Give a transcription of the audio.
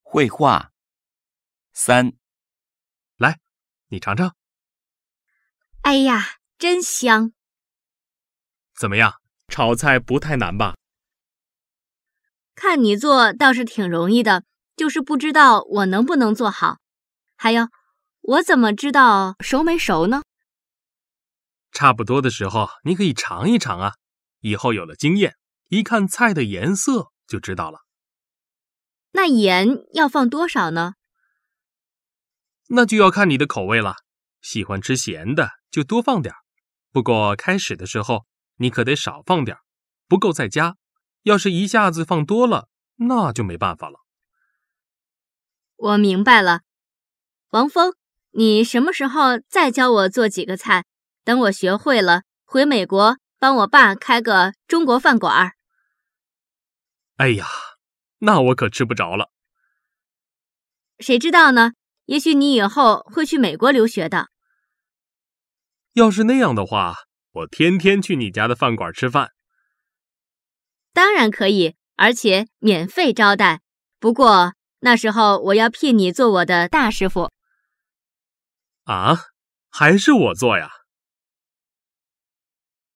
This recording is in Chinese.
绘画。3， 来，你尝尝。 哎呀，真香！ 怎么样？炒菜不太难吧？ 看你做倒是挺容易的，就是不知道我能不能做好。还有，我怎么知道熟没熟呢？ 差不多的时候，你可以尝一尝啊。以后有了经验，一看菜的颜色就知道了。 那盐要放多少呢？ 那就要看你的口味了，喜欢吃咸的就多放点，不过开始的时候你可得少放点，不够再加。要是一下子放多了，那就没办法了。 我明白了。王峰，你什么时候再教我做几个菜？等我学会了，回美国帮我爸开个中国饭馆。 哎呀，那我可吃不着了。 谁知道呢？也许你以后会去美国留学的。 要是那样的话，我天天去你家的饭馆吃饭。 当然可以，而且免费招待。不过那时候我要聘你做我的大师傅。 啊，还是我做呀？